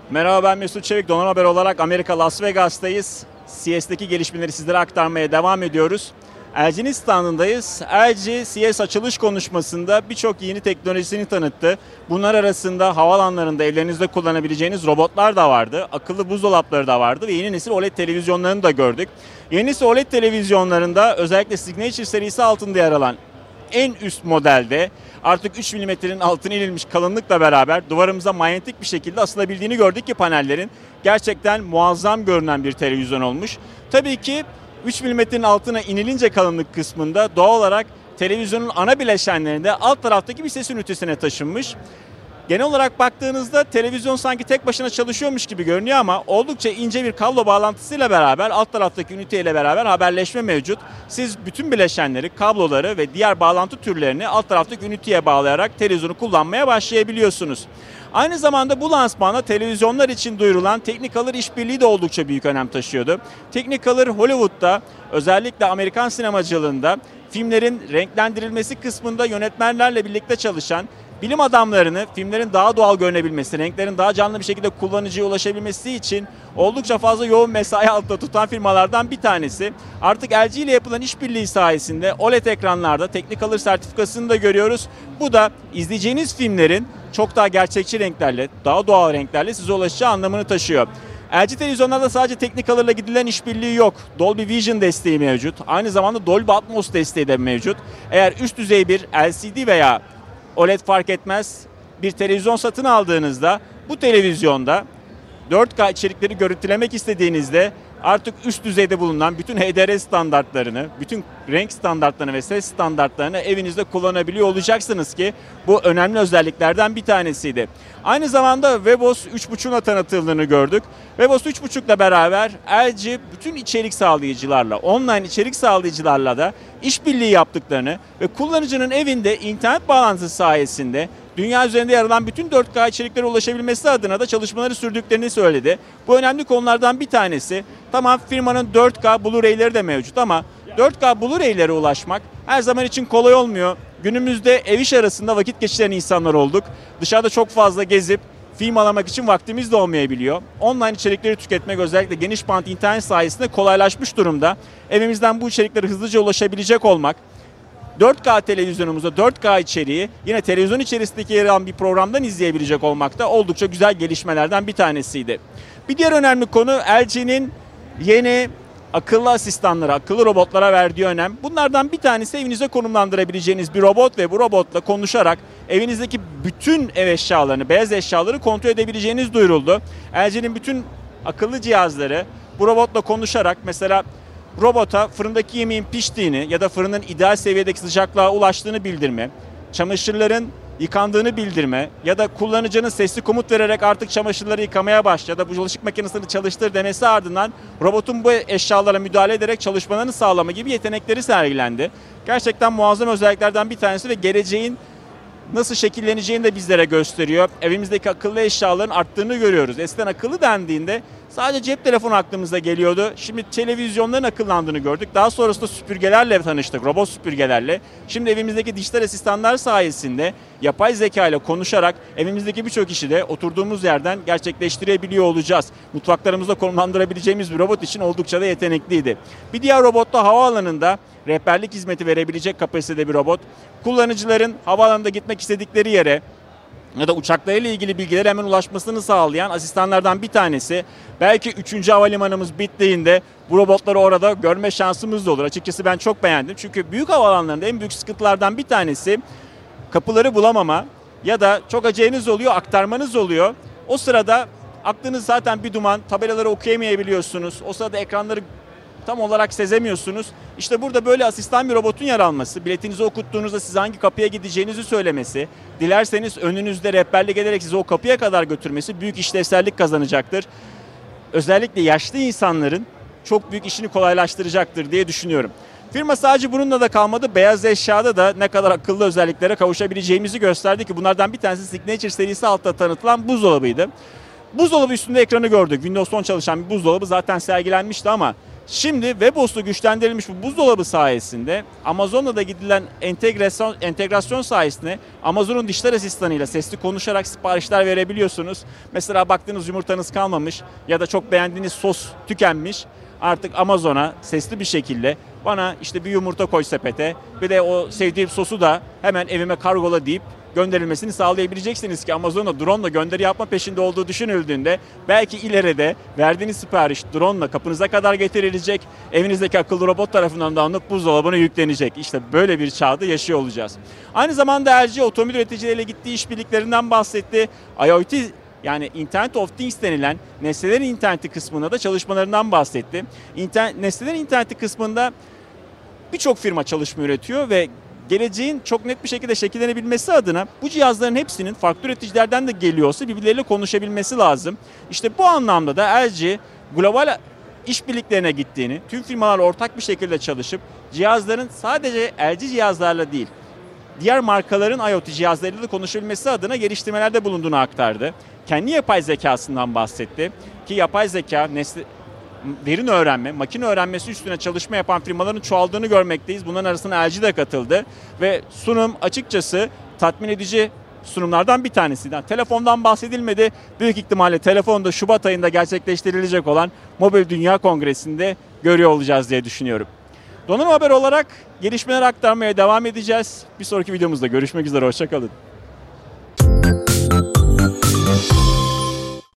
Merhaba, ben Mesut Çevik. Donan Haber olarak Amerika Las Vegas'tayız. CES'teki gelişmeleri sizlere aktarmaya devam ediyoruz. LG'nin standındayız. LG CES açılış konuşmasında birçok yeni teknolojisini tanıttı. Bunlar arasında havaalanlarında evlerinizde kullanabileceğiniz robotlar da vardı. Akıllı buzdolapları da vardı ve yeni nesil OLED televizyonlarını da gördük. Yeni nesil OLED televizyonlarında özellikle Signature serisi altında yer alan en üst modelde artık 3 mm'nin altına inilmiş kalınlıkla beraber duvarımıza manyetik bir şekilde asılabildiğini gördük ki panellerin gerçekten muazzam görünen bir televizyon olmuş. Tabii ki 3 mm'nin altına inilince kalınlık kısmında doğal olarak televizyonun ana bileşenlerinde alt taraftaki bir ses ünitesine taşınmış. Genel olarak baktığınızda televizyon sanki tek başına çalışıyormuş gibi görünüyor ama oldukça ince bir kablo bağlantısıyla beraber alt taraftaki üniteyle beraber haberleşme mevcut. Siz bütün bileşenleri, kabloları ve diğer bağlantı türlerini alt taraftaki üniteye bağlayarak televizyonu kullanmaya başlayabiliyorsunuz. Aynı zamanda bu lansmanda televizyonlar için duyurulan Technicolor işbirliği de oldukça büyük önem taşıyordu. Technicolor Hollywood'da özellikle Amerikan sinemacılığında filmlerin renklendirilmesi kısmında yönetmenlerle birlikte çalışan bilim adamlarını filmlerin daha doğal görünebilmesi, renklerin daha canlı bir şekilde kullanıcıya ulaşabilmesi için oldukça fazla yoğun mesai altında tutan firmalardan bir tanesi. Artık LG ile yapılan işbirliği sayesinde OLED ekranlarda Technicolor sertifikasını da görüyoruz. Bu da izleyeceğiniz filmlerin çok daha gerçekçi renklerle, daha doğal renklerle size ulaşacağı anlamını taşıyor. LG televizyonlarda sadece Technicolor'la gidilen işbirliği yok. Dolby Vision desteği mevcut. Aynı zamanda Dolby Atmos desteği de mevcut. Eğer üst düzey bir LCD veya OLED fark etmez bir televizyon satın aldığınızda bu televizyonda 4K içerikleri görüntülemek istediğinizde artık üst düzeyde bulunan bütün HDR standartlarını, bütün renk standartlarını ve ses standartlarını evinizde kullanabiliyor olacaksınız ki bu önemli özelliklerden bir tanesiydi. Aynı zamanda Webos 3.5'una tanıtıldığını gördük. Webos 3.5 ile beraber LG bütün içerik sağlayıcılarla, online içerik sağlayıcılarla da işbirliği yaptıklarını ve kullanıcının evinde internet bağlantısı sayesinde dünya üzerinde yer alan bütün 4K içeriklere ulaşabilmesi adına da çalışmaları sürdüklerini söyledi. Bu önemli konulardan bir tanesi. Tamam, firmanın 4K Blu-ray'leri de mevcut ama 4K Blu-ray'lere ulaşmak her zaman için kolay olmuyor. Günümüzde ev iş arasında vakit geçiren insanlar olduk. Dışarıda çok fazla gezip film alamak için vaktimiz de olmayabiliyor. Online içerikleri tüketmek özellikle geniş bant internet sayesinde kolaylaşmış durumda. Evimizden bu içeriklere hızlıca ulaşabilecek olmak, 4K televizyonumuzda 4K içeriği yine televizyon içerisindeki yer alan bir programdan izleyebilecek olmak da oldukça güzel gelişmelerden bir tanesiydi. Bir diğer önemli konu LG'nin yeni akıllı asistanlara, akıllı robotlara verdiği önem. Bunlardan bir tanesi evinize konumlandırabileceğiniz bir robot ve bu robotla konuşarak evinizdeki bütün ev eşyalarını, beyaz eşyaları kontrol edebileceğiniz duyuruldu. LG'nin bütün akıllı cihazları bu robotla konuşarak mesela robota fırındaki yemeğin piştiğini ya da fırının ideal seviyedeki sıcaklığa ulaştığını bildirme, çamaşırların yıkandığını bildirme ya da kullanıcının sesli komut vererek artık çamaşırları yıkamaya başla ya da bu bulaşık makinesini çalıştır demesi ardından robotun bu eşyalara müdahale ederek çalışmalarını sağlama gibi yetenekleri sergilendi. Gerçekten muazzam özelliklerden bir tanesi ve geleceğin nasıl şekilleneceğini de bizlere gösteriyor. Evimizdeki akıllı eşyaların arttığını görüyoruz. Eskiden akıllı dendiğinde sadece cep telefonu aklımıza geliyordu. Şimdi televizyonların akıllandığını gördük. Daha sonrasında süpürgelerle tanıştık, robot süpürgelerle. Şimdi evimizdeki dijital asistanlar sayesinde yapay zeka ile konuşarak evimizdeki birçok işi de oturduğumuz yerden gerçekleştirebiliyor olacağız. Mutfaklarımızda konumlandırabileceğimiz bir robot için oldukça da yetenekliydi. Bir diğer robot da havaalanında rehberlik hizmeti verebilecek kapasitede bir robot. Kullanıcıların havaalanında gitmek istedikleri yere ya da uçaklarıyla ilgili bilgilere hemen ulaşmasını sağlayan asistanlardan bir tanesi. Belki 3. havalimanımız bittiğinde bu robotları orada görme şansımız da olur. Açıkçası ben çok beğendim. Çünkü büyük havaalanlarında en büyük sıkıntılardan bir tanesi kapıları bulamama ya da çok aceleniz oluyor, aktarmanız oluyor. O sırada aklınız zaten bir duman, tabelaları okuyamayabiliyorsunuz. O sırada ekranları tam olarak sezemiyorsunuz. İşte burada böyle asistan bir robotun yer alması, biletinizi okuttuğunuzda size hangi kapıya gideceğinizi söylemesi, dilerseniz önünüzde rehberlik ederek sizi o kapıya kadar götürmesi büyük işlevsellik kazanacaktır. Özellikle yaşlı insanların çok büyük işini kolaylaştıracaktır diye düşünüyorum. Firma sadece bununla da kalmadı. Beyaz eşyada da ne kadar akıllı özelliklere kavuşabileceğimizi gösterdi ki bunlardan bir tanesi Signature serisi altta tanıtılan buzdolabıydı. Buzdolabı üstünde ekranı gördük. Windows 10 çalışan bir buzdolabı zaten sergilenmişti ama Şimdi Webhost'u güçlendirilmiş bu buzdolabı sayesinde Amazon'la da gidilen entegrasyon sayesinde Amazon'un dijital asistanıyla sesli konuşarak siparişler verebiliyorsunuz. Mesela baktığınız yumurtanız kalmamış ya da çok beğendiğiniz sos tükenmiş. Artık Amazon'a sesli bir şekilde bana işte bir yumurta koy sepete, bir de o sevdiğim sosu da hemen evime kargola deyip gönderilmesini sağlayabileceksiniz ki Amazon'a drone'la gönderi yapma peşinde olduğu düşünüldüğünde belki ileride verdiğiniz sipariş drone'la kapınıza kadar getirilecek, evinizdeki akıllı robot tarafından da alınıp buzdolabına yüklenecek. İşte böyle bir çağda yaşıyor olacağız. Aynı zamanda LG otomobil üreticileriyle gittiği işbirliklerinden bahsetti. IoT yani Internet of Things denilen nesnelerin interneti kısmında da çalışmalarından bahsetti. Nesnelerin interneti kısmında birçok firma çalışma üretiyor ve geleceğin çok net bir şekilde şekillenebilmesi adına bu cihazların hepsinin farklı üreticilerden de geliyorsa birbirleriyle konuşabilmesi lazım. İşte bu anlamda da LG global işbirliklerine gittiğini, tüm firmalarla ortak bir şekilde çalışıp cihazların sadece LG cihazlarla değil, diğer markaların IoT cihazlarıyla da konuşabilmesi adına geliştirmelerde bulunduğunu aktardı. Kendi yapay zekasından bahsetti ki yapay zeka, derin öğrenme, makine öğrenmesi üstüne çalışma yapan firmaların çoğaldığını görmekteyiz. Bunların arasına LG de katıldı ve sunum açıkçası tatmin edici sunumlardan bir tanesiydi. Telefondan bahsedilmedi. Büyük ihtimalle telefonda Şubat ayında gerçekleştirilecek olan Mobil Dünya Kongresi'nde görüyor olacağız diye düşünüyorum. Donanım Haber olarak gelişmeler aktarmaya devam edeceğiz. Bir sonraki videomuzda görüşmek üzere, hoşça kalın.